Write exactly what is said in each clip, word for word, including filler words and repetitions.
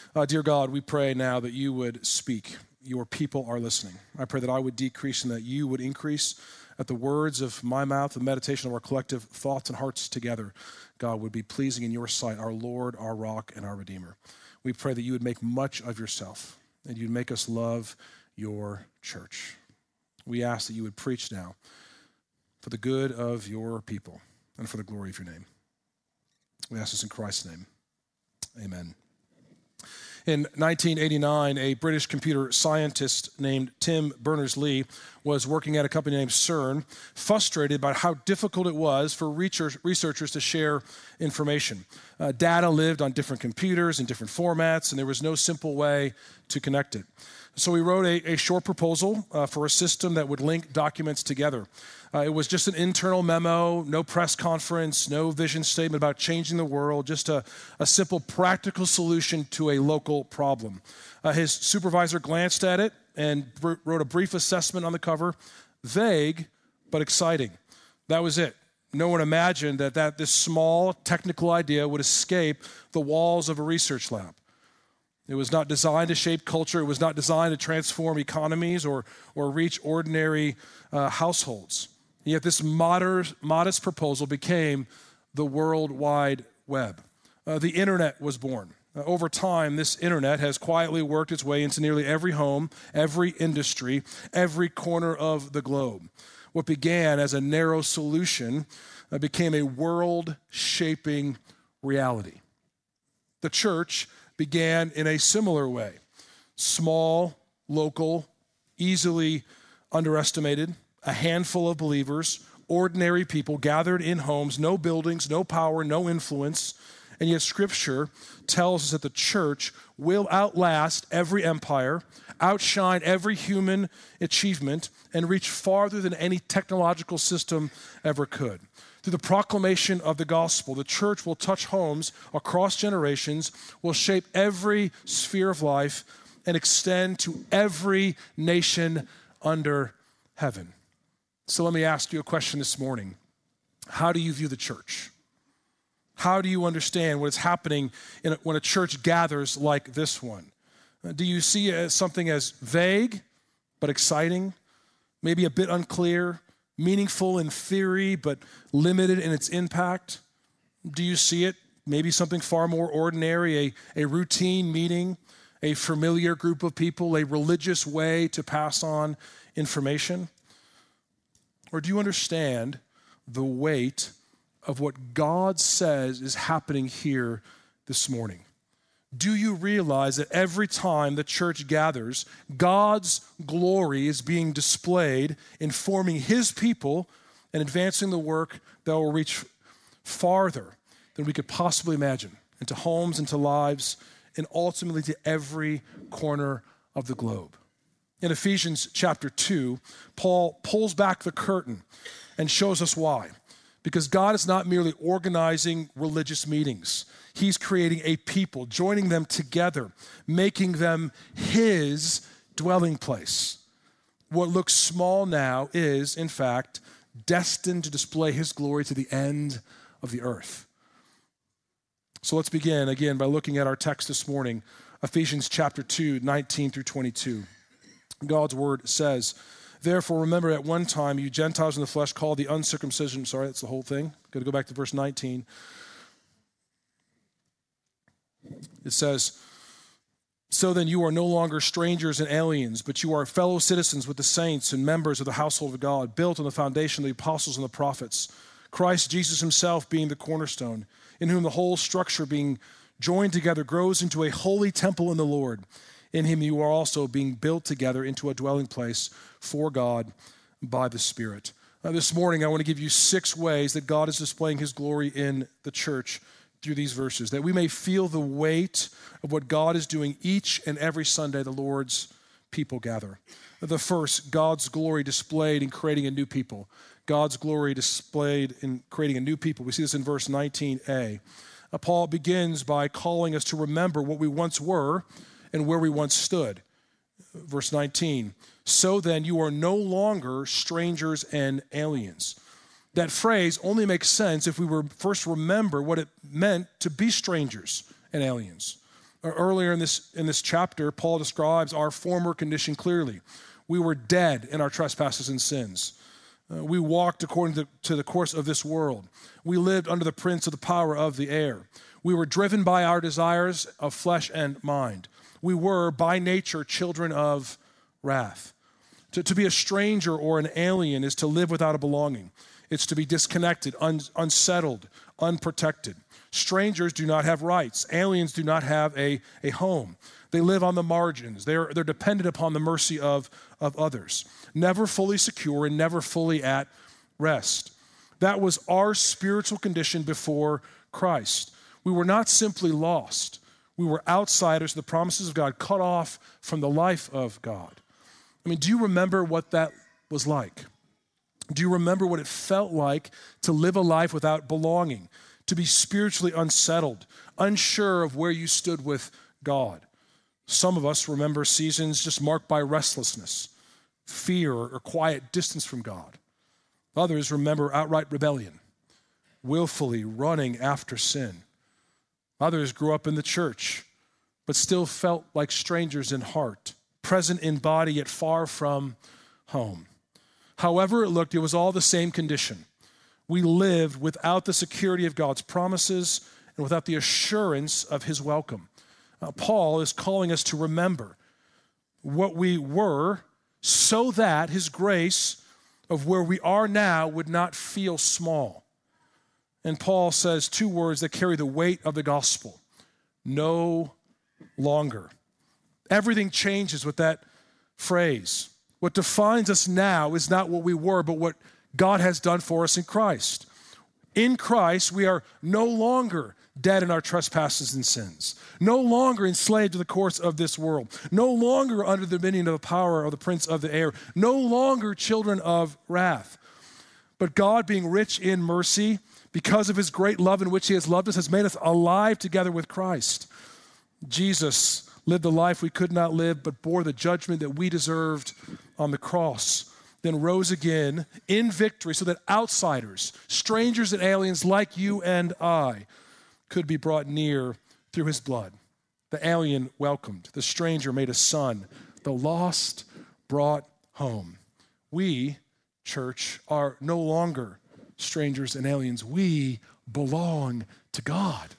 Uh, dear God, we pray now that you would speak. Your people are listening. I pray that I would decrease and that you would increase, that the words of my mouth, the meditation of our collective thoughts and hearts together, God, would be pleasing in your sight, our Lord, our rock, and our Redeemer. We pray that you would make much of yourself and you'd make us love your church. We ask that you would preach now for the good of your people and for the glory of your name. We ask this in Christ's name. Amen. In nineteen eighty-nine, a British computer scientist named Tim Berners-Lee was working at a company named CERN, frustrated about how difficult it was for researchers to share information. Uh, data lived on different computers in different formats, and there was no simple way to connect it. So he wrote a, a short proposal uh, for a system that would link documents together. Uh, it was just an internal memo, no press conference, no vision statement about changing the world, just a, a simple practical solution to a local problem. Uh, his supervisor glanced at it and br- wrote a brief assessment on the cover, vague but exciting. That was it. No one imagined that, that this small technical idea would escape the walls of a research lab. It was not designed to shape culture. It was not designed to transform economies or, or reach ordinary uh, households. And yet this modest, modest proposal became the World Wide Web. Uh, the internet was born. Uh, over time, this internet has quietly worked its way into nearly every home, every industry, every corner of the globe. What began as a narrow solution uh, became a world-shaping reality. The church began in a similar way. Small, local, easily underestimated, a handful of believers, ordinary people gathered in homes, no buildings, no power, no influence. And yet Scripture tells us that the church will outlast every empire, outshine every human achievement, and reach farther than any technological system ever could. Through the proclamation of the gospel, the church will touch homes across generations, will shape every sphere of life, and extend to every nation under heaven. So let me ask you a question this morning. How do you view the church? How do you understand what is happening in a, when a church gathers like this one? Uh, do you see it as something as vague but exciting, maybe a bit unclear, meaningful in theory but limited in its impact? Do you see it maybe something far more ordinary, a, a routine meeting, a familiar group of people, a religious way to pass on information? Or do you understand the weight of what God says is happening here this morning? Do you realize that every time the church gathers, God's glory is being displayed in forming his people and advancing the work that will reach farther than we could possibly imagine, into homes, into lives, and ultimately to every corner of the globe? In Ephesians chapter two, Paul pulls back the curtain and shows us why. Because God is not merely organizing religious meetings. He's creating a people, joining them together, making them his dwelling place. What looks small now is, in fact, destined to display his glory to the end of the earth. So let's begin again by looking at our text this morning, Ephesians chapter two, nineteen through twenty-two. God's word says, "Therefore, remember at one time you Gentiles in the flesh called the uncircumcision." Sorry, that's the whole thing. Got to go back to verse nineteen. It says, "So then you are no longer strangers and aliens, but you are fellow citizens with the saints and members of the household of God, built on the foundation of the apostles and the prophets, Christ Jesus himself being the cornerstone, in whom the whole structure being joined together grows into a holy temple in the Lord. In him you are also being built together into a dwelling place for God by the Spirit." Uh, this morning I want to give you six ways that God is displaying his glory in the church through these verses, that we may feel the weight of what God is doing each and every Sunday the Lord's people gather. The first, God's glory displayed in creating a new people. God's glory displayed in creating a new people. We see this in verse nineteen a. Uh, Paul begins by calling us to remember what we once were and where we once stood. Verse nineteen, "So then you are no longer strangers and aliens." That phrase only makes sense if we were first remember what it meant to be strangers and aliens. Earlier in this, in this chapter, Paul describes our former condition clearly. We were dead in our trespasses and sins. Uh, we walked according to, to the course of this world. We lived under the prince of the power of the air. We were driven by our desires of flesh and mind. We were, by nature, children of wrath. To, to be a stranger or an alien is to live without a belonging. It's to be disconnected, un, unsettled, unprotected. Strangers do not have rights. Aliens do not have a, a home. They live on the margins. They're, they're dependent upon the mercy of, of others. Never fully secure and never fully at rest. That was our spiritual condition before Christ. We were not simply lost. We were outsiders of the promises of God, cut off from the life of God. I mean, do you remember what that was like? Do you remember what it felt like to live a life without belonging, to be spiritually unsettled, unsure of where you stood with God? Some of us remember seasons just marked by restlessness, fear, or quiet distance from God. Others remember outright rebellion, willfully running after sin. Others grew up in the church, but still felt like strangers in heart, present in body yet far from home. However it looked, it was all the same condition. We lived without the security of God's promises and without the assurance of his welcome. Uh, Paul is calling us to remember what we were so that his grace of where we are now would not feel small. And Paul says two words that carry the weight of the gospel: no longer. Everything changes with that phrase. What defines us now is not what we were, but what God has done for us in Christ. In Christ, we are no longer dead in our trespasses and sins, no longer enslaved to the course of this world, no longer under the dominion of the power of the prince of the air, no longer children of wrath. But God, being rich in mercy, because of his great love in which he has loved us, has made us alive together with Christ. Jesus lived the life we could not live, but bore the judgment that we deserved on the cross, then rose again in victory so that outsiders, strangers and aliens like you and I, could be brought near through his blood. The alien welcomed, the stranger made a son, the lost brought home. We, church, are no longer strangers and aliens. We belong to God.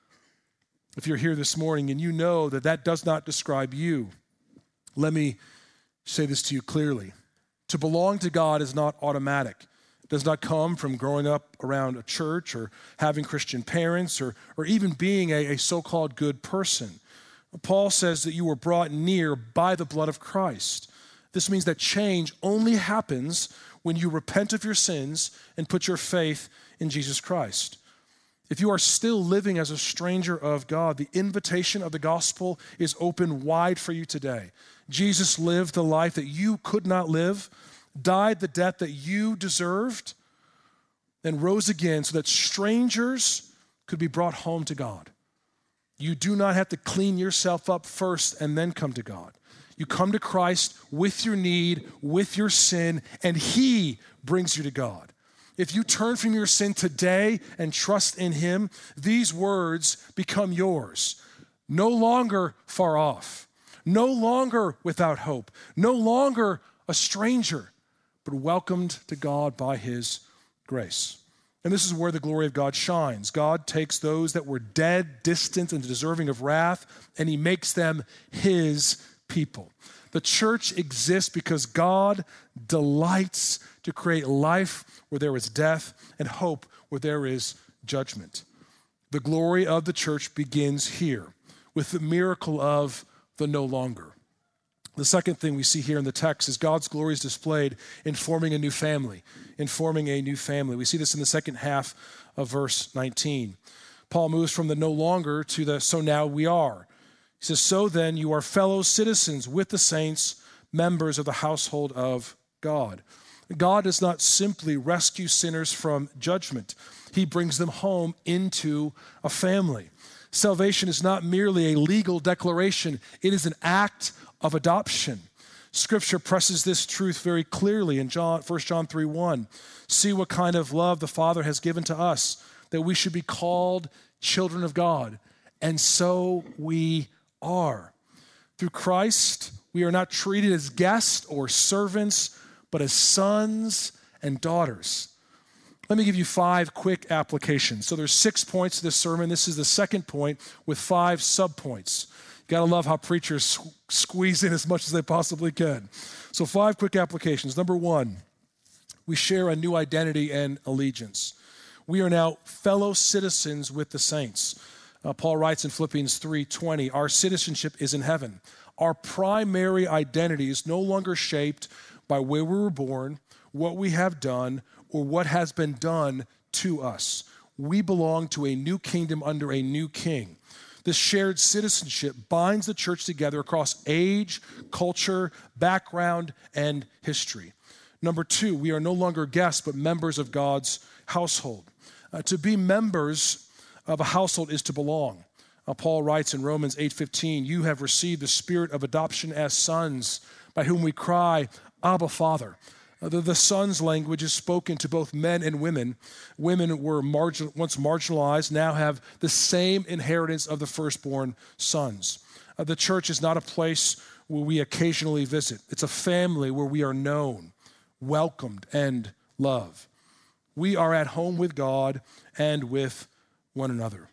If you're here this morning and you know that that does not describe you, let me say this to you clearly. To belong to God is not automatic. It does not come from growing up around a church or having Christian parents or, or even being a, a so-called good person. Paul says that you were brought near by the blood of Christ. This means that change only happens when you repent of your sins and put your faith in Jesus Christ. If you are still living as a stranger of God, the invitation of the gospel is open wide for you today. Jesus lived the life that you could not live, died the death that you deserved, and rose again so that strangers could be brought home to God. You do not have to clean yourself up first and then come to God. You come to Christ with your need, with your sin, and he brings you to God. If you turn from your sin today and trust in him, these words become yours. No longer far off, no longer without hope, no longer a stranger, but welcomed to God by his grace. And this is where the glory of God shines. God takes those that were dead, distant, and deserving of wrath, and he makes them his people. The church exists because God delights to create life where there is death and hope where there is judgment. The glory of the church begins here with the miracle of the no longer. The second thing we see here in the text is God's glory is displayed in forming a new family, in forming a new family. We see this in the second half of verse nineteen. Paul moves from the no longer to the so now we are. He says, so then you are fellow citizens with the saints, members of the household of God. God does not simply rescue sinners from judgment. He brings them home into a family. Salvation is not merely a legal declaration. It is an act of adoption. Scripture presses this truth very clearly in John, First John three one. See what kind of love the Father has given to us, that we should be called children of God. And so we are. Through Christ, we are not treated as guests or servants, but as sons and daughters. Let me give you five quick applications. So there's six points to this sermon. This is the second point with five subpoints. You got to love how preachers squeeze in as much as they possibly can. So five quick applications. Number one, we share a new identity and allegiance. We are now fellow citizens with the saints. Uh, Paul writes in Philippians three twenty, our citizenship is in heaven. Our primary identity is no longer shaped by where we were born, what we have done, or what has been done to us. We belong to a new kingdom under a new king. This shared citizenship binds the church together across age, culture, background, and history. Number two, we are no longer guests, but members of God's household. Uh, to be members of a household is to belong. Uh, Paul writes in Romans eight fifteen, you have received the spirit of adoption as sons, by whom we cry, Abba, Father. Uh, the, the son's language is spoken to both men and women. Women were margin, once marginalized, now have the same inheritance of the firstborn sons. Uh, the church is not a place where we occasionally visit. It's a family where we are known, welcomed, and loved. We are at home with God and with one another.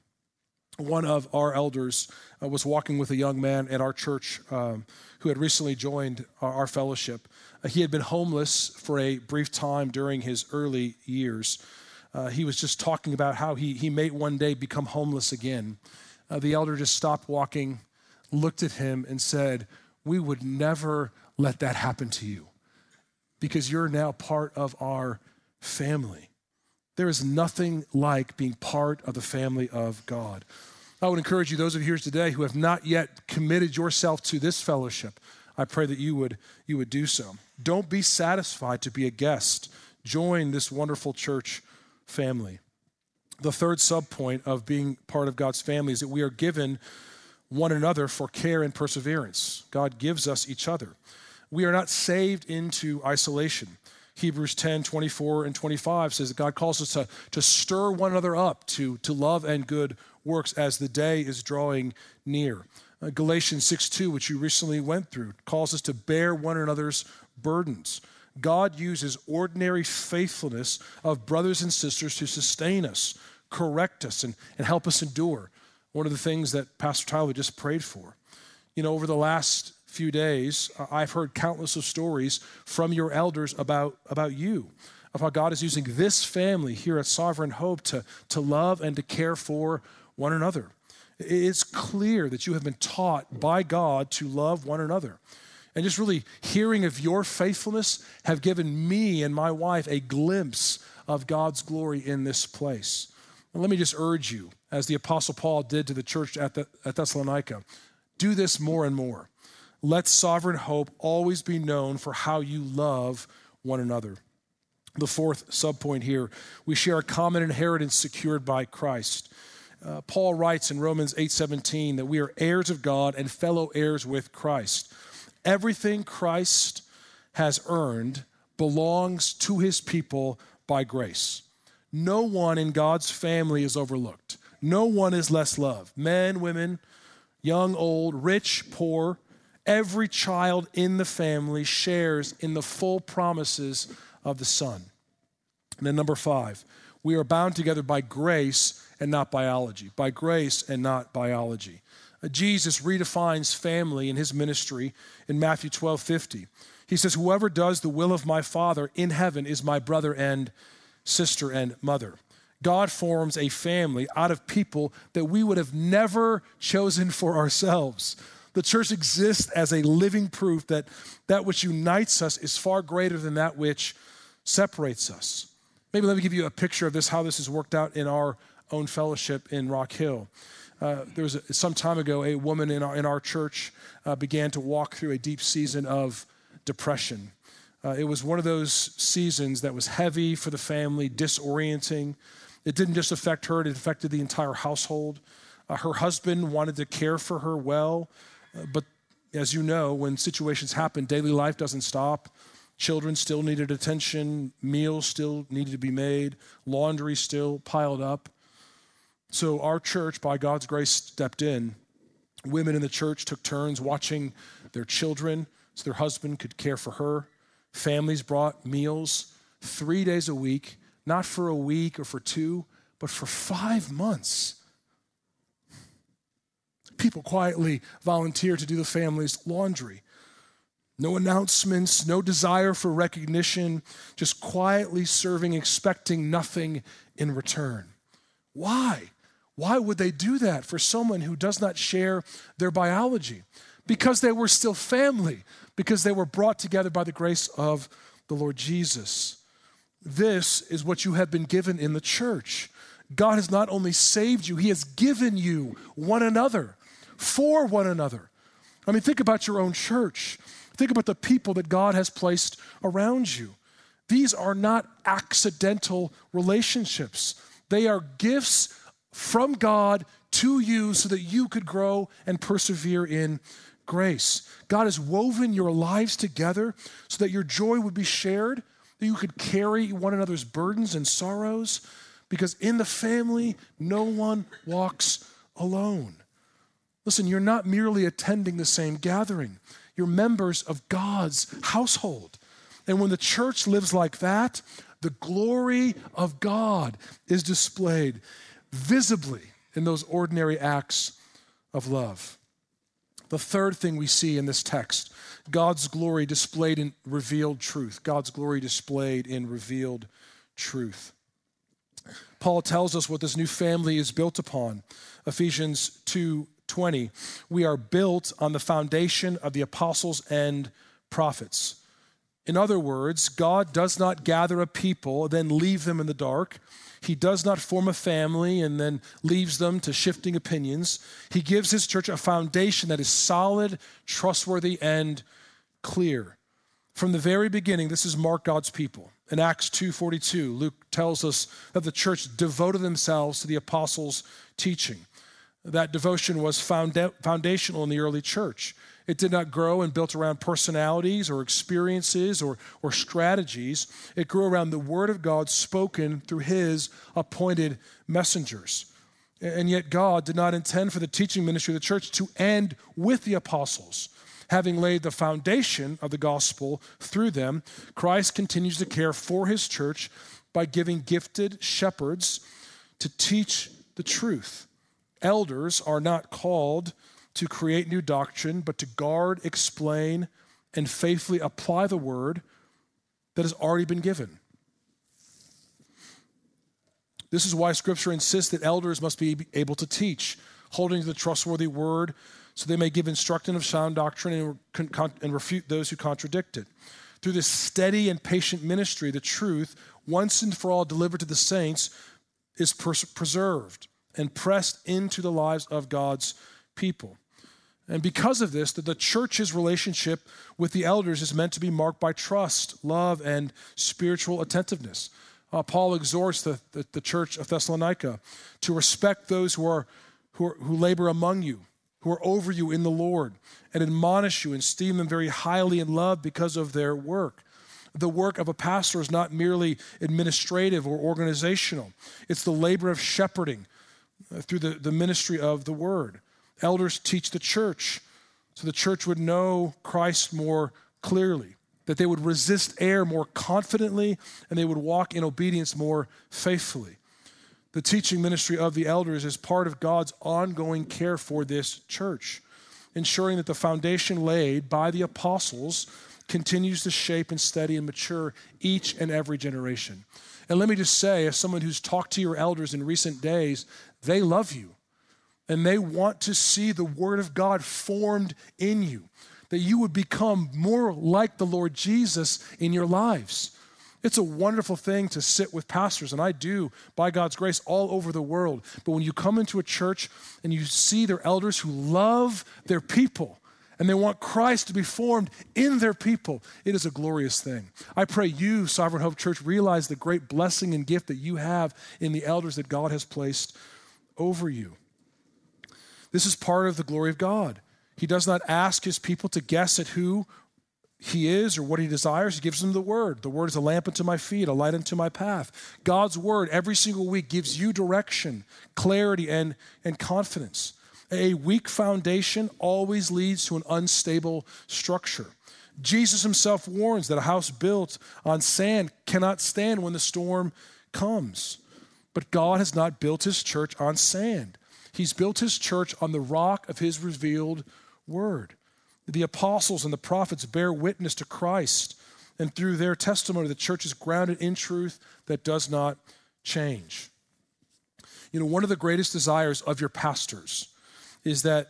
One of our elders uh, was walking with a young man at our church um, who had recently joined our, our fellowship. Uh, he had been homeless for a brief time during his early years. Uh, he was just talking about how he, he may one day become homeless again. Uh, the elder just stopped walking, looked at him, and said, we would never let that happen to you because you're now part of our family. There is nothing like being part of the family of God. I would encourage you, those of you here today who have not yet committed yourself to this fellowship, I pray that you would, you would do so. Don't be satisfied to be a guest. Join this wonderful church family. The third subpoint of being part of God's family is that we are given one another for care and perseverance. God gives us each other. We are not saved into isolation. Hebrews ten, twenty-four and twenty-five says that God calls us to, to stir one another up to, to love and good works as the day is drawing near. Uh, Galatians six two, which you recently went through, calls us to bear one another's burdens. God uses ordinary faithfulness of brothers and sisters to sustain us, correct us, and, and help us endure. One of the things that Pastor Tyler just prayed for. You know, over the last few days, uh, I've heard countless of stories from your elders about, about you, of how God is using this family here at Sovereign Hope to, to love and to care for one another. It's clear that you have been taught by God to love one another. And just really hearing of your faithfulness have given me and my wife a glimpse of God's glory in this place. And let me just urge you, as the Apostle Paul did to the church at, the, at Thessalonica, do this more and more. Let Sovereign Hope always be known for how you love one another. The fourth subpoint here, we share a common inheritance secured by Christ. Uh, Paul writes in Romans eight seventeen that we are heirs of God and fellow heirs with Christ. Everything Christ has earned belongs to his people by grace. No one in God's family is overlooked. No one is less loved. Men, women, young, old, rich, poor, every child in the family shares in the full promises of the Son. And then number five, we are bound together by grace and not biology. By grace and not biology. Uh, Jesus redefines family in his ministry in Matthew twelve fifty. He says, whoever does the will of my Father in heaven is my brother and sister and mother. God forms a family out of people that we would have never chosen for ourselves. The church exists as a living proof that that which unites us is far greater than that which separates us. Maybe let me give you a picture of this, how this has worked out in our own fellowship in Rock Hill. Uh, there was a, some time ago, a woman in our, in our church uh, began to walk through a deep season of depression. Uh, it was one of those seasons that was heavy for the family, disorienting. It didn't just affect her, it affected the entire household. Uh, her husband wanted to care for her well, uh, but as you know, when situations happen, daily life doesn't stop. Children still needed attention, meals still needed to be made, laundry still piled up. So our church, by God's grace, stepped in. Women in the church took turns watching their children so their husband could care for her. Families brought meals three days a week, not for a week or for two, but for five months. People quietly volunteered to do the family's laundry. No announcements, no desire for recognition, just quietly serving, expecting nothing in return. Why? Why would they do that for someone who does not share their biology? Because they were still family, because they were brought together by the grace of the Lord Jesus. This is what you have been given in the church. God has not only saved you, he has given you one another, for one another. I mean, think about your own church. Think about the people that God has placed around you. These are not accidental relationships. They are gifts from God to you so that you could grow and persevere in grace. God has woven your lives together so that your joy would be shared, that you could carry one another's burdens and sorrows, because in the family, no one walks alone. Listen, you're not merely attending the same gathering. You're members of God's household. And when the church lives like that, the glory of God is displayed visibly in those ordinary acts of love. The third thing we see in this text, God's glory displayed in revealed truth. God's glory displayed in revealed truth. Paul tells us what this new family is built upon. Ephesians two twenty, we are built on the foundation of the apostles and prophets. In other words, God does not gather a people, then leave them in the dark. He does not form a family and then leaves them to shifting opinions. He gives his church a foundation that is solid, trustworthy, and clear. From the very beginning, this has marked God's people. In Acts two forty-two, Luke tells us that the church devoted themselves to the apostles' teaching. That devotion was founda- foundational in the early church. It did not grow and built around personalities or experiences or, or strategies. It grew around the word of God spoken through his appointed messengers. And yet God did not intend for the teaching ministry of the church to end with the apostles. Having laid the foundation of the gospel through them, Christ continues to care for his church by giving gifted shepherds to teach the truth. Elders are not called to create new doctrine, but to guard, explain, and faithfully apply the word that has already been given. This is why Scripture insists that elders must be able to teach, holding to the trustworthy word, so they may give instruction of sound doctrine and, con- and refute those who contradict it. Through this steady and patient ministry, the truth, once and for all delivered to the saints, is pers- preserved and pressed into the lives of God's people. And because of this, that the church's relationship with the elders is meant to be marked by trust, love, and spiritual attentiveness. Uh, Paul exhorts the, the, the church of Thessalonica to respect those who are, who are who labor among you, who are over you in the Lord, and admonish you and esteem them very highly in love because of their work. The work of a pastor is not merely administrative or organizational. It's the labor of shepherding uh, through the, the ministry of the word. Elders teach the church so the church would know Christ more clearly, that they would resist error more confidently, and they would walk in obedience more faithfully. The teaching ministry of the elders is part of God's ongoing care for this church, ensuring that the foundation laid by the apostles continues to shape and steady and mature each and every generation. And let me just say, as someone who's talked to your elders in recent days, they love you. And they want to see the word of God formed in you, that you would become more like the Lord Jesus in your lives. It's a wonderful thing to sit with pastors, and I do, by God's grace, all over the world. But when you come into a church and you see their elders who love their people, and they want Christ to be formed in their people, it is a glorious thing. I pray you, Sovereign Hope Church, realize the great blessing and gift that you have in the elders that God has placed over you. This is part of the glory of God. He does not ask his people to guess at who he is or what he desires. He gives them the word. The word is a lamp unto my feet, a light unto my path. God's word every single week gives you direction, clarity, and, and confidence. A weak foundation always leads to an unstable structure. Jesus himself warns that a house built on sand cannot stand when the storm comes. But God has not built his church on sand. He's built his church on the rock of his revealed word. The apostles and the prophets bear witness to Christ, and through their testimony, the church is grounded in truth that does not change. You know, one of the greatest desires of your pastors is that,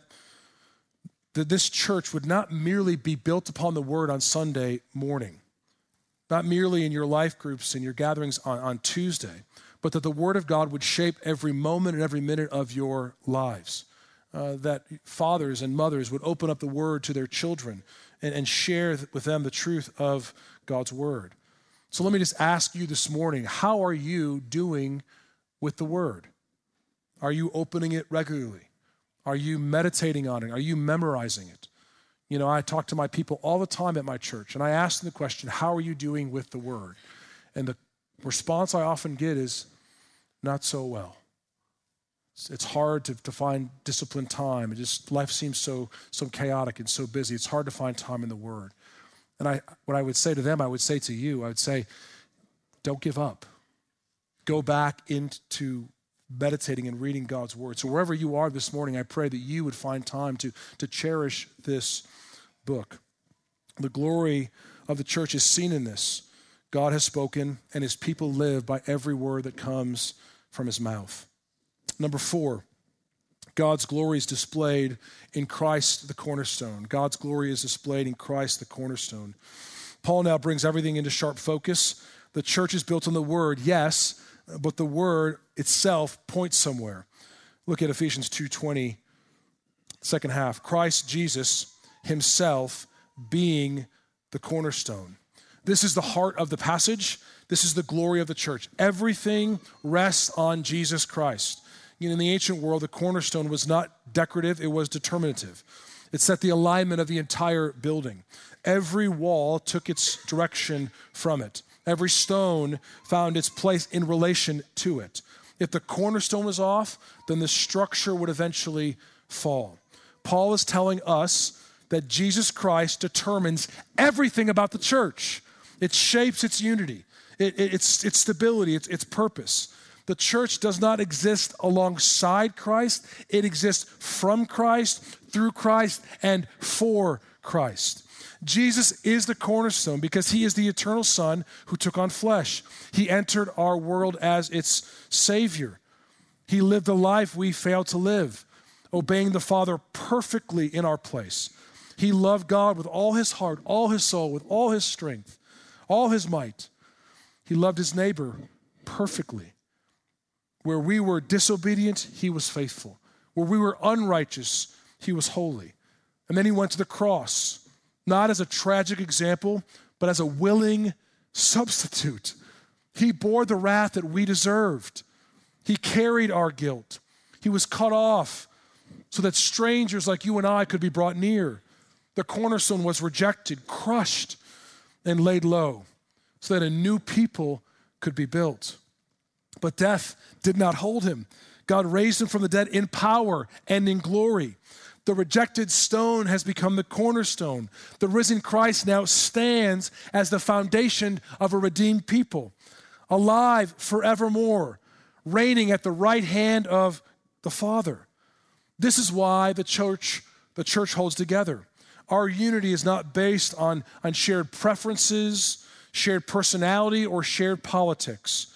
that this church would not merely be built upon the word on Sunday morning, not merely in your life groups and your gatherings on, on Tuesday, but that the word of God would shape every moment and every minute of your lives. Uh, that fathers and mothers would open up the word to their children and, and share with them the truth of God's word. So let me just ask you this morning, how are you doing with the word? Are you opening it regularly? Are you meditating on it? Are you memorizing it? You know, I talk to my people all the time at my church, and I ask them the question, how are you doing with the word? And the response I often get is, not so well. It's hard to, to find disciplined time. It just, life seems so, so chaotic and so busy. It's hard to find time in the word. And I, what I would say to them, I would say to you, I would say, don't give up. Go back into meditating and reading God's word. So wherever you are this morning, I pray that you would find time to, to cherish this book. The glory of the church is seen in this. God has spoken, and his people live by every word that comes from his mouth. Number four, God's glory is displayed in Christ, the cornerstone. God's glory is displayed in Christ, the cornerstone. Paul now brings everything into sharp focus. The church is built on the word, yes, but the word itself points somewhere. Look at Ephesians two twenty, second half. Christ Jesus himself being the cornerstone. This is the heart of the passage. This is the glory of the church. Everything rests on Jesus Christ. You know, in the ancient world, the cornerstone was not decorative, it was determinative. It set the alignment of the entire building. Every wall took its direction from it. Every stone found its place in relation to it. If the cornerstone was off, then the structure would eventually fall. Paul is telling us that Jesus Christ determines everything about the church. It shapes its unity, it, it, its, its stability, its, its purpose. The church does not exist alongside Christ. It exists from Christ, through Christ, and for Christ. Jesus is the cornerstone because he is the eternal Son who took on flesh. He entered our world as its Savior. He lived a life we fail to live, obeying the Father perfectly in our place. He loved God with all his heart, all his soul, with all his strength, all his might. He loved his neighbor perfectly. Where we were disobedient, he was faithful. Where we were unrighteous, he was holy. And then he went to the cross, not as a tragic example, but as a willing substitute. He bore the wrath that we deserved. He carried our guilt. He was cut off so that strangers like you and I could be brought near. The cornerstone was rejected, crushed, and laid low so that a new people could be built. But death did not hold him. God raised him from the dead in power and in glory. The rejected stone has become the cornerstone. The risen Christ now stands as the foundation of a redeemed people, alive forevermore, reigning at the right hand of the Father. This is why the church, the church holds together. Our unity is not based on, on shared preferences, shared personality, or shared politics.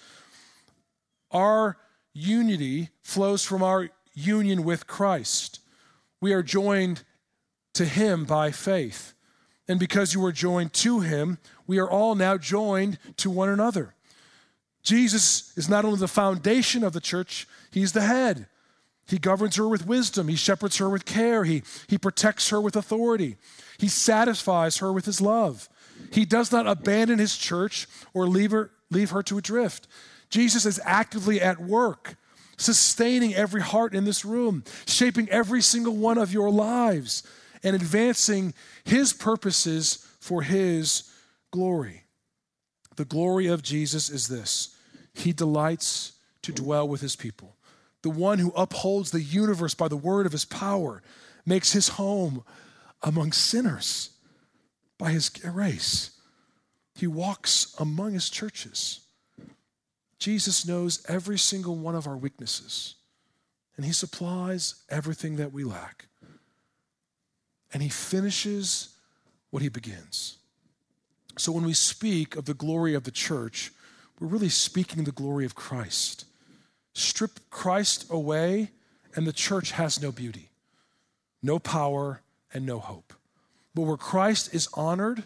Our unity flows from our union with Christ. We are joined to him by faith. And because you are joined to him, we are all now joined to one another. Jesus is not only the foundation of the church, he's the head. He governs her with wisdom. He shepherds her with care. He, he protects her with authority. He satisfies her with his love. He does not abandon his church or leave her, leave her to adrift. Jesus is actively at work, sustaining every heart in this room, shaping every single one of your lives, and advancing his purposes for his glory. The glory of Jesus is this: he delights to dwell with his people. the one who upholds the universe by the word of his power, makes his home among sinners by his grace. He walks among his churches. Jesus knows every single one of our weaknesses, and he supplies everything that we lack. And he finishes what he begins. So when we speak of the glory of the church, we're really speaking the glory of Christ. Strip Christ away, and the church has no beauty, no power, and no hope. But where Christ is honored,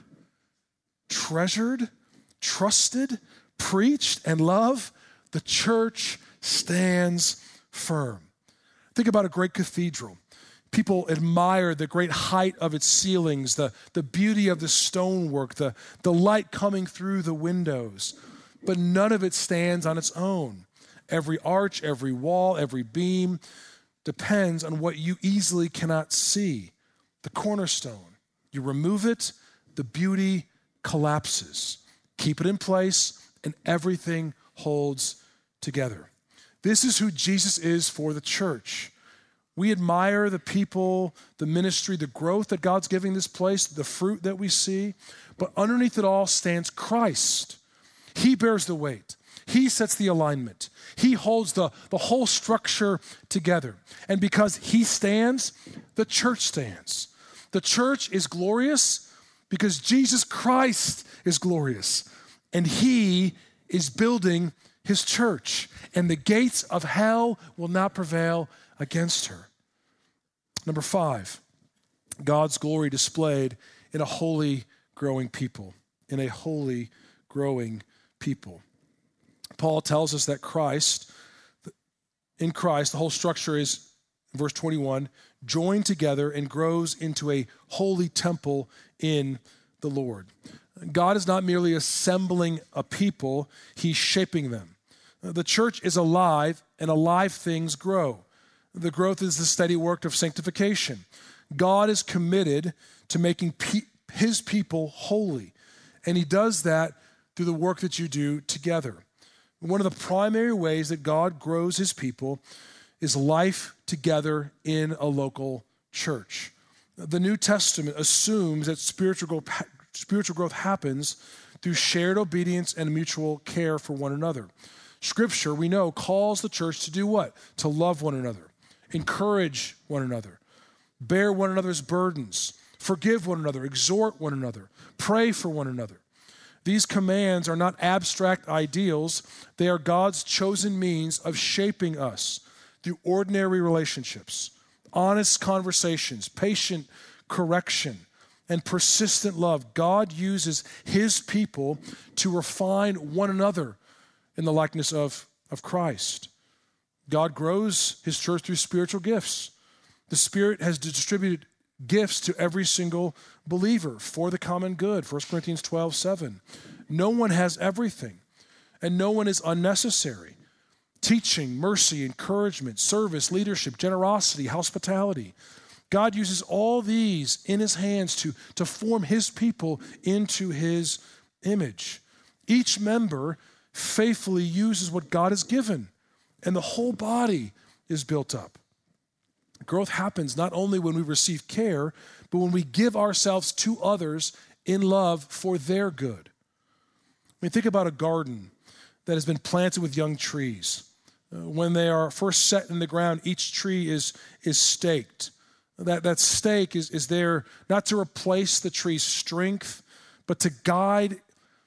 treasured, trusted, preached, and loved, the church stands firm. Think about a great cathedral. People admire the great height of its ceilings, the, the beauty of the stonework, the, the light coming through the windows. But none of it stands on its own. Every arch, every wall, every beam depends on what you easily cannot see. The cornerstone. You remove it, the beauty collapses. Keep it in place, and everything holds together. This is who Jesus is for the church. We admire the people, the ministry, the growth that God's giving this place, the fruit that we see, but underneath it all stands Christ. He bears the weight. He sets the alignment. He holds the, the whole structure together. And because he stands, the church stands. The church is glorious because Jesus Christ is glorious. And he is building his church. And the gates of hell will not prevail against her. Number five, God's glory displayed in a holy, growing people. In a holy, growing people. Paul tells us that Christ, in Christ, the whole structure is, verse twenty-one, joined together and grows into a holy temple in the Lord. God is not merely assembling a people, he's shaping them. The church is alive, and alive things grow. The growth is the steady work of sanctification. God is committed to making pe- his people holy, and he does that through the work that you do together. One of the primary ways that God grows his people is life together in a local church. The New Testament assumes that spiritual growth, spiritual growth happens through shared obedience and mutual care for one another. Scripture, we know, calls the church to do what? To love one another, encourage one another, bear one another's burdens, forgive one another, exhort one another, pray for one another. These commands are not abstract ideals. They are God's chosen means of shaping us through ordinary relationships, honest conversations, patient correction, and persistent love. God uses his people to refine one another in the likeness of, of Christ. God grows his church through spiritual gifts. The Spirit has distributed gifts to every single believer for the common good. First Corinthians twelve seven. No one has everything, and no one is unnecessary. Teaching, mercy, encouragement, service, leadership, generosity, hospitality. God uses all these in his hands to, to form his people into his image. Each member faithfully uses what God has given, and the whole body is built up. Growth happens not only when we receive care, but when we give ourselves to others in love for their good. I mean, think about a garden that has been planted with young trees. Uh, when they are first set in the ground, each tree is, is staked. That, that stake is, is there not to replace the tree's strength, but to guide,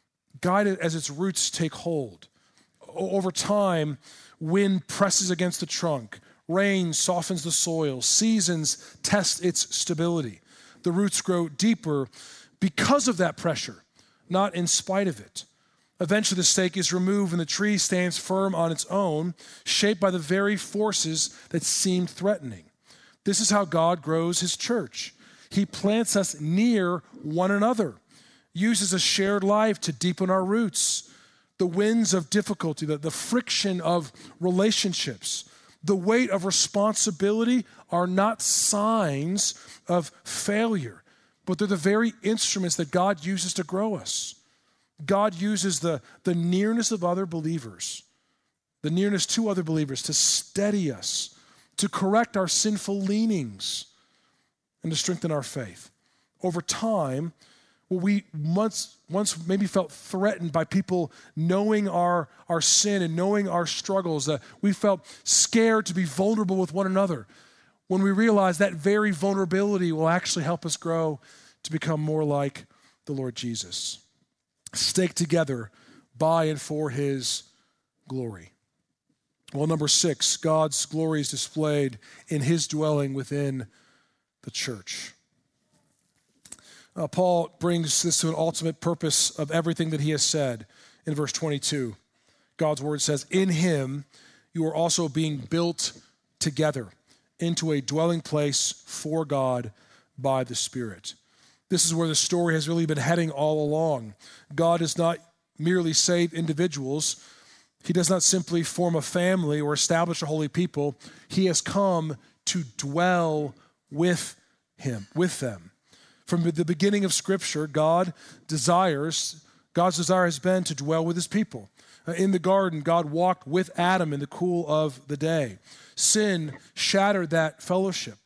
guide it as its roots take hold. O- over time, wind presses against the trunk. Rain softens the soil. Seasons test its stability. The roots grow deeper because of that pressure, not in spite of it. Eventually, the stake is removed and the tree stands firm on its own, shaped by the very forces that seemed threatening. This is how God grows his church. He plants us near one another, uses a shared life to deepen our roots. The winds of difficulty, the, the friction of relationships, the weight of responsibility are not signs of failure, but they're the very instruments that God uses to grow us. God uses the, the nearness of other believers, the nearness to other believers, to steady us, to correct our sinful leanings, and to strengthen our faith. Over time, well, we once, once maybe felt threatened by people knowing our, our sin and knowing our struggles. Uh, we felt scared to be vulnerable with one another. When we realized that very vulnerability will actually help us grow to become more like the Lord Jesus. Stake together by and for his glory. Well, number six, God's glory is displayed in his dwelling within the church. Uh, Paul brings this to an ultimate purpose of everything that he has said in verse twenty-two. God's word says, in him you are also being built together into a dwelling place for God by the Spirit. This is where the story has really been heading all along. God does not merely save individuals. He does not simply form a family or establish a holy people. He has come to dwell with him, with them. From the beginning of Scripture, God desires, God's desire has been to dwell with his people. In the garden, God walked with Adam in the cool of the day. Sin shattered that fellowship,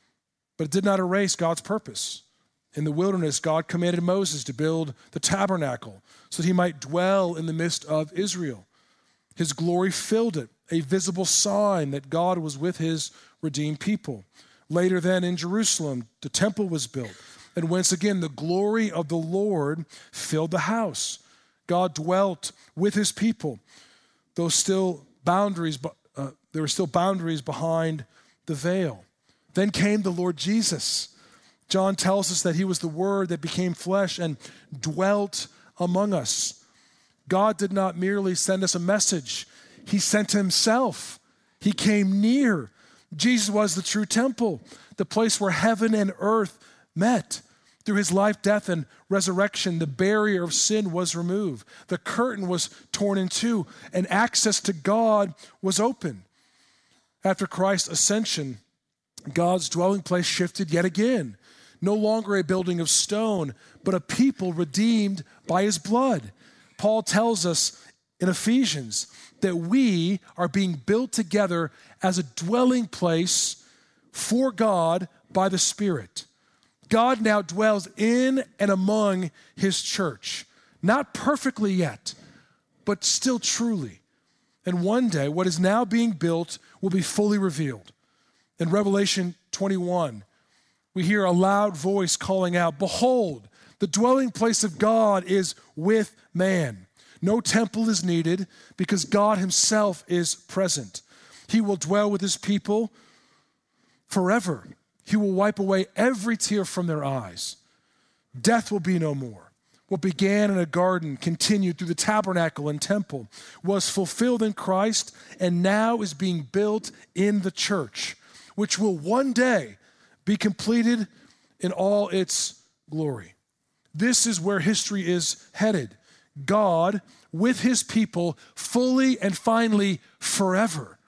but it did not erase God's purpose. In the wilderness, God commanded Moses to build the tabernacle so that he might dwell in the midst of Israel. His glory filled it, a visible sign that God was with his redeemed people. Later then in Jerusalem, the temple was built. And once again, the glory of the Lord filled the house. God dwelt with his people. Though still boundaries, uh, there were still boundaries behind the veil. Then came the Lord Jesus. John tells us that he was the Word that became flesh and dwelt among us. God did not merely send us a message. He sent himself. He came near. Jesus was the true temple, the place where heaven and earth met. Through his life, death, and resurrection, the barrier of sin was removed. The curtain was torn in two, and access to God was open. After Christ's ascension, God's dwelling place shifted yet again. No longer a building of stone, but a people redeemed by his blood. Paul tells us in Ephesians that we are being built together as a dwelling place for God by the Spirit. God now dwells in and among his church. Not perfectly yet, but still truly. And one day, what is now being built will be fully revealed. In Revelation twenty-one, we hear a loud voice calling out, "Behold, the dwelling place of God is with man. No temple is needed because God himself is present. He will dwell with his people forever. He will wipe away every tear from their eyes. Death will be no more. What began in a garden, continued through the tabernacle and temple, was fulfilled in Christ, and now is being built in the church, which will one day be completed in all its glory." This is where history is headed. God with his people fully and finally forever.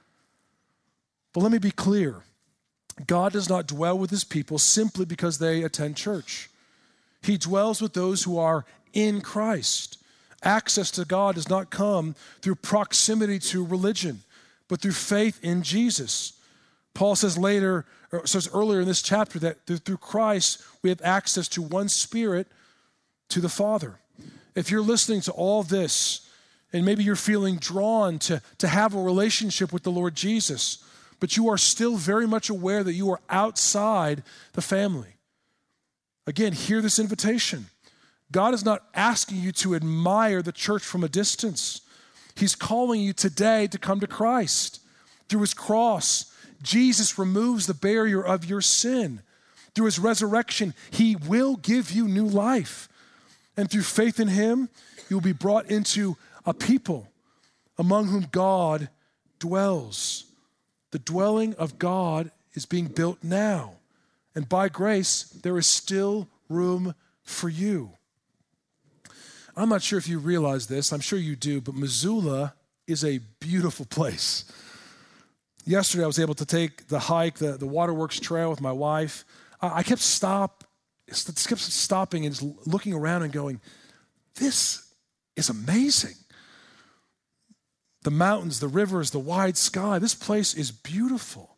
But let me be clear. God does not dwell with his people simply because they attend church. He dwells with those who are in Christ. Access to God does not come through proximity to religion, but through faith in Jesus. Paul says later, or says earlier in this chapter that through Christ we have access to one Spirit, to the Father. If you're listening to all this, and maybe you're feeling drawn to, to have a relationship with the Lord Jesus, but you are still very much aware that you are outside the family. Again, hear this invitation. God is not asking you to admire the church from a distance. He's calling you today to come to Christ. Through his cross, Jesus removes the barrier of your sin. Through his resurrection, he will give you new life. And through faith in him, you will be brought into a people among whom God dwells. The dwelling of God is being built now. And by grace, there is still room for you. I'm not sure if you realize this. I'm sure you do, but Missoula is a beautiful place. Yesterday, I was able to take the hike, the, the Waterworks Trail with my wife. I, I kept stop, kept stopping and just looking around and going, this is amazing. the mountains, the rivers, the wide sky. This place is beautiful.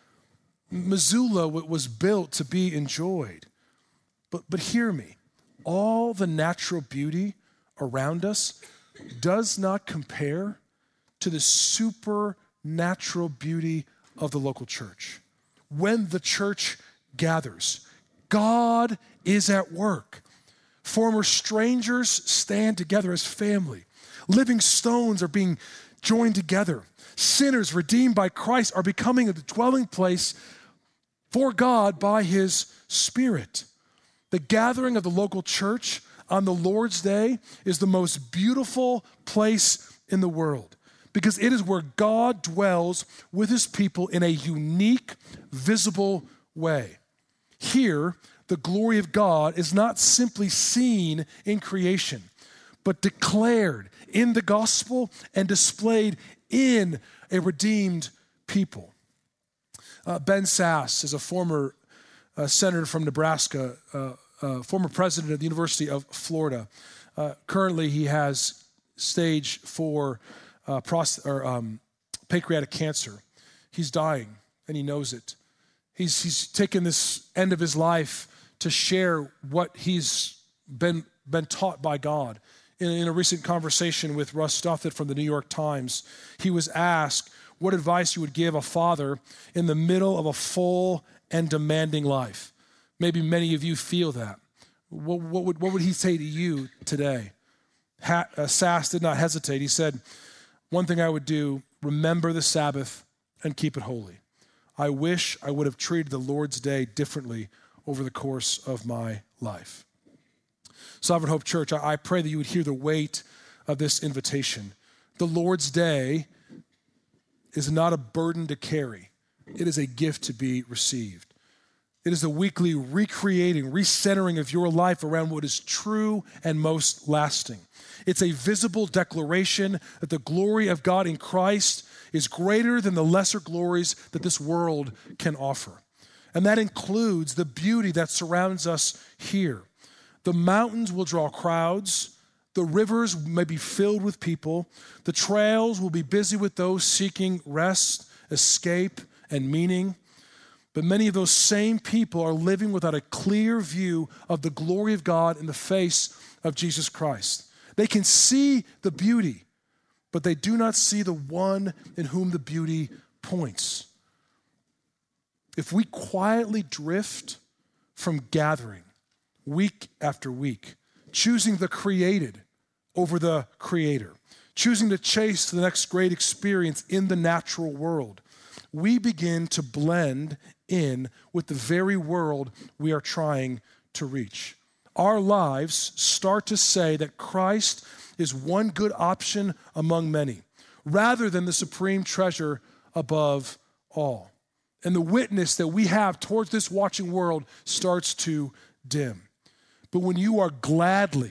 Missoula was built to be enjoyed. But, but hear me, all the natural beauty around us does not compare to the supernatural beauty of the local church. When the church gathers, God is at work. Former strangers stand together as family. Living stones are being joined together. Sinners redeemed by Christ are becoming a dwelling place for God by his Spirit. The gathering of the local church on the Lord's Day is the most beautiful place in the world because it is where God dwells with his people in a unique, visible way. Here, the glory of God is not simply seen in creation, but declared in the gospel and displayed in a redeemed people. Uh, Ben Sasse is a former uh, senator from Nebraska, uh, uh, former president of the University of Florida. Uh, currently, he has stage four uh, prost- or, um, pancreatic cancer. He's dying, and he knows it. He's, he's taken this end of his life to share what he's been, been taught by God. In, in a recent conversation with Russ Stuffit from the New York Times, he was asked what advice you would give a father in the middle of a full and demanding life. Maybe many of you feel that. What, what, would, what would he say to you today? Ha, uh, Sasse did not hesitate. He said, one thing I would do, remember the Sabbath and keep it holy. I wish I would have treated the Lord's Day differently over the course of my life. Sovereign Hope Church, I, I pray that you would hear the weight of this invitation. The Lord's Day is not a burden to carry. It is a gift to be received. It is the weekly recreating, recentering of your life around what is true and most lasting. It's a visible declaration that the glory of God in Christ is greater than the lesser glories that this world can offer. And that includes the beauty that surrounds us here. The mountains will draw crowds. The rivers may be filled with people. The trails will be busy with those seeking rest, escape, and meaning. But many of those same people are living without a clear view of the glory of God in the face of Jesus Christ. They can see the beauty, but they do not see the one in whom the beauty points. If we quietly drift from gathering week after week, choosing the created over the creator, choosing to chase the next great experience in the natural world, we begin to blend in with the very world we are trying to reach. Our lives start to say that Christ is one good option among many, rather than the supreme treasure above all. And the witness that we have towards this watching world starts to dim. But when you are gladly,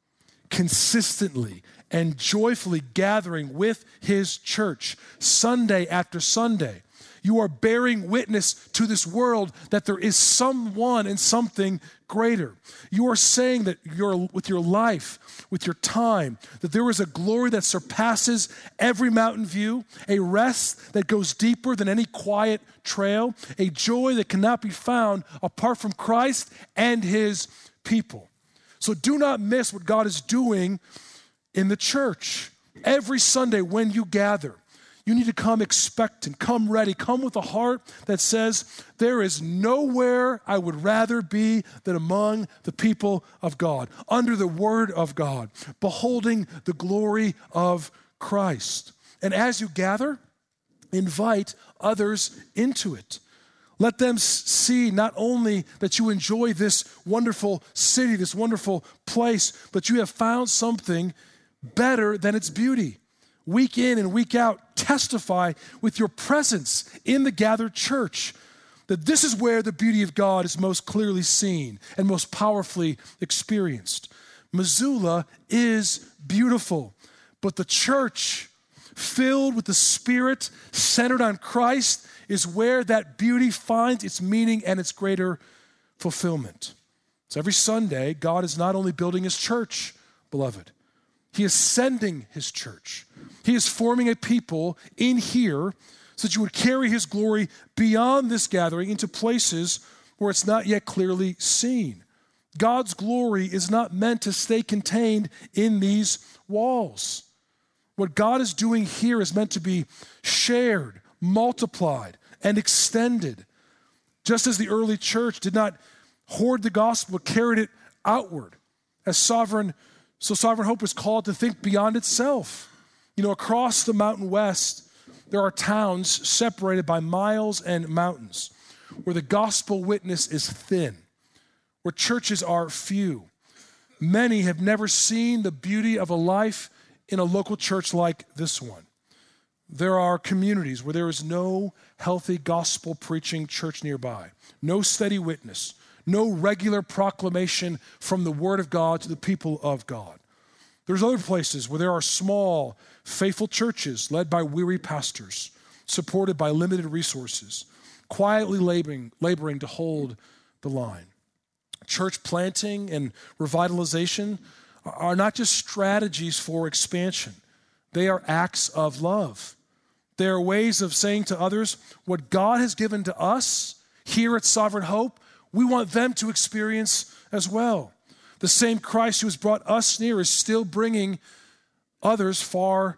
consistently, and joyfully gathering with his church Sunday after Sunday, you are bearing witness to this world that there is someone and something greater. You are saying that you're, with your life, with your time, that there is a glory that surpasses every mountain view, a rest that goes deeper than any quiet trail, a joy that cannot be found apart from Christ and his people. So do not miss what God is doing in the church. Every Sunday when you gather, you need to come expectant, come ready, come with a heart that says, there is nowhere I would rather be than among the people of God, under the word of God, beholding the glory of Christ. And as you gather, invite others into it. Let them see not only that you enjoy this wonderful city, this wonderful place, but you have found something better than its beauty. Week in and week out, testify with your presence in the gathered church that this is where the beauty of God is most clearly seen and most powerfully experienced. Missoula is beautiful, but the church filled with the Spirit, centered on Christ, is where that beauty finds its meaning and its greater fulfillment. So every Sunday, God is not only building his church, beloved, He is sending his church. He is forming a people in here so that you would carry his glory beyond this gathering into places where it's not yet clearly seen. God's glory is not meant to stay contained in these walls. What God is doing here is meant to be shared, multiplied, and extended. Just as the early church did not hoard the gospel, but carried it outward. As sovereign, so Sovereign Hope was called to think beyond itself. You know, across the Mountain West, there are towns separated by miles and mountains where the gospel witness is thin, where churches are few. Many have never seen the beauty of a life in a local church like this one. There are communities where there is no healthy gospel preaching church nearby, no steady witness, no regular proclamation from the word of God to the people of God. There's other places where there are small, faithful churches led by weary pastors, supported by limited resources, quietly laboring, laboring to hold the line. Church planting and revitalization are not just strategies for expansion. They are acts of love. They are ways of saying to others, what God has given to us here at Sovereign Hope, we want them to experience as well. The same Christ who has brought us near is still bringing others far,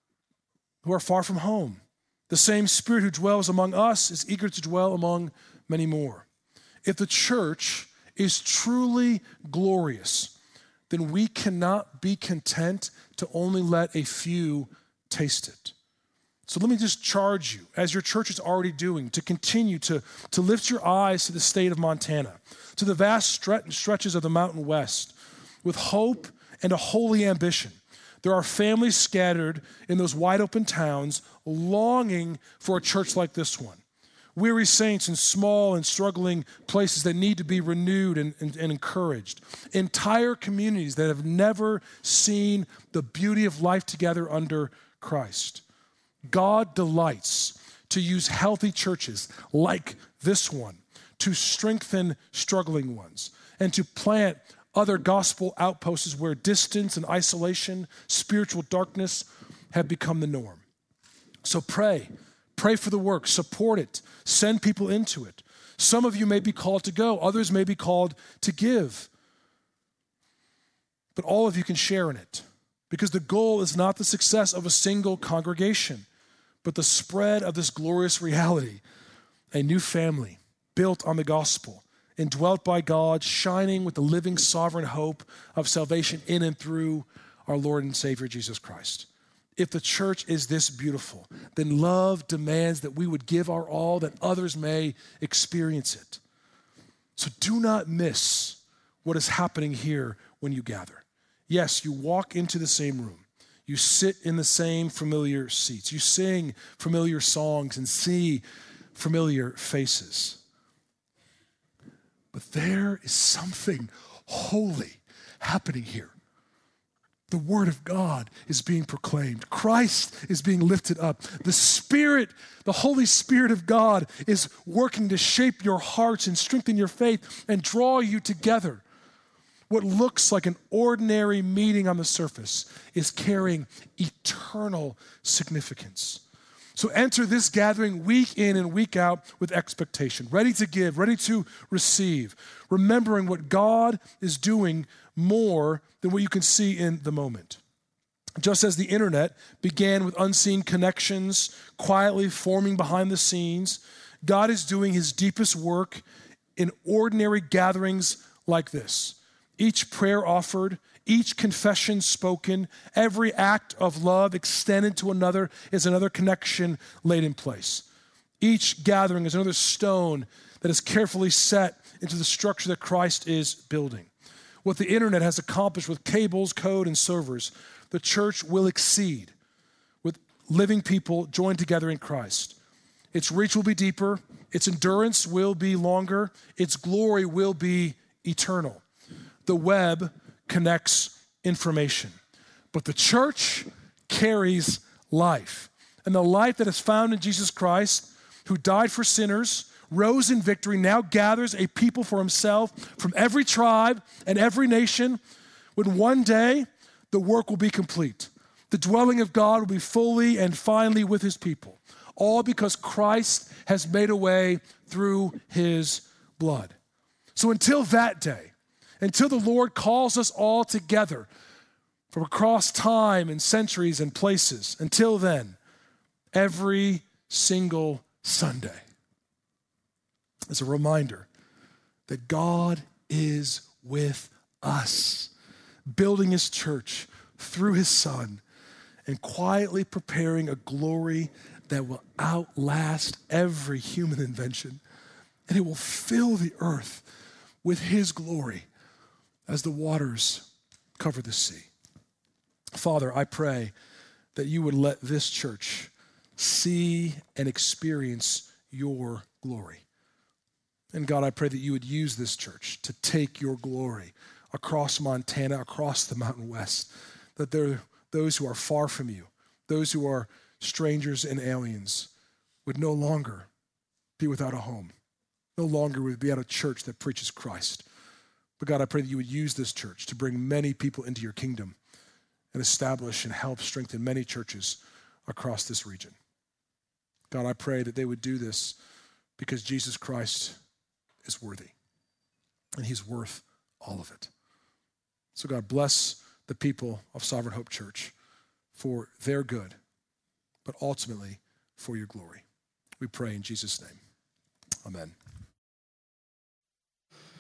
who are far from home. The same Spirit who dwells among us is eager to dwell among many more. If the church is truly glorious, then we cannot be content to only let a few taste it. So let me just charge you, as your church is already doing, to continue to, to lift your eyes to the state of Montana, to the vast stre- stretches of the Mountain West, with hope and a holy ambition. There are families scattered in those wide open towns longing for a church like this one. Weary saints in small and struggling places that need to be renewed and, and, and encouraged. Entire communities that have never seen the beauty of life together under Christ. God delights to use healthy churches like this one to strengthen struggling ones and to plant other gospel outposts where distance and isolation, spiritual darkness have become the norm. So pray. Pray for the work. Support it. Send people into it. Some of you may be called to go. Others may be called to give. But all of you can share in it because the goal is not the success of a single congregation, but the spread of this glorious reality, a new family built on the gospel, indwelt by God, shining with the living sovereign hope of salvation in and through our Lord and Savior Jesus Christ. If the church is this beautiful, then love demands that we would give our all that others may experience it. So do not miss what is happening here when you gather. Yes, you walk into the same room. You sit in the same familiar seats. You sing familiar songs and see familiar faces. But there is something holy happening here. The word of God is being proclaimed. Christ is being lifted up. The Spirit, the Holy Spirit of God is working to shape your hearts and strengthen your faith and draw you together. What looks like an ordinary meeting on the surface is carrying eternal significance. So enter this gathering week in and week out with expectation, ready to give, ready to receive, remembering what God is doing more than what you can see in the moment. Just as the internet began with unseen connections, quietly forming behind the scenes, God is doing his deepest work in ordinary gatherings like this. Each prayer offered, each confession spoken, every act of love extended to another is another connection laid in place. Each gathering is another stone that is carefully set into the structure that Christ is building. What the internet has accomplished with cables, code, and servers, the church will exceed with living people joined together in Christ. Its reach will be deeper, its endurance will be longer, its glory will be eternal. The web connects information, but the church carries life. And the life that is found in Jesus Christ, who died for sinners, rose in victory, now gathers a people for himself from every tribe and every nation, when one day the the work will be complete. The dwelling of God will be fully and finally with his people, all because Christ has made a way through his blood. So until that day, until the Lord calls us all together from across time and centuries and places, until then, every single Sunday is a reminder that God is with us, building his church through his Son and quietly preparing a glory that will outlast every human invention, and it will fill the earth with his glory as the waters cover the sea. Father, I pray that you would let this church see and experience your glory. And God, I pray that you would use this church to take your glory across Montana, across the Mountain West, that there are those who are far from you, those who are strangers and aliens, would no longer be without a home, no longer would be at a church that preaches Christ. But God, I pray that you would use this church to bring many people into your kingdom and establish and help strengthen many churches across this region. God, I pray that they would do this because Jesus Christ is worthy, and he's worth all of it. So God, bless the people of Sovereign Hope Church for their good, but ultimately for your glory. We pray in Jesus' name. Amen.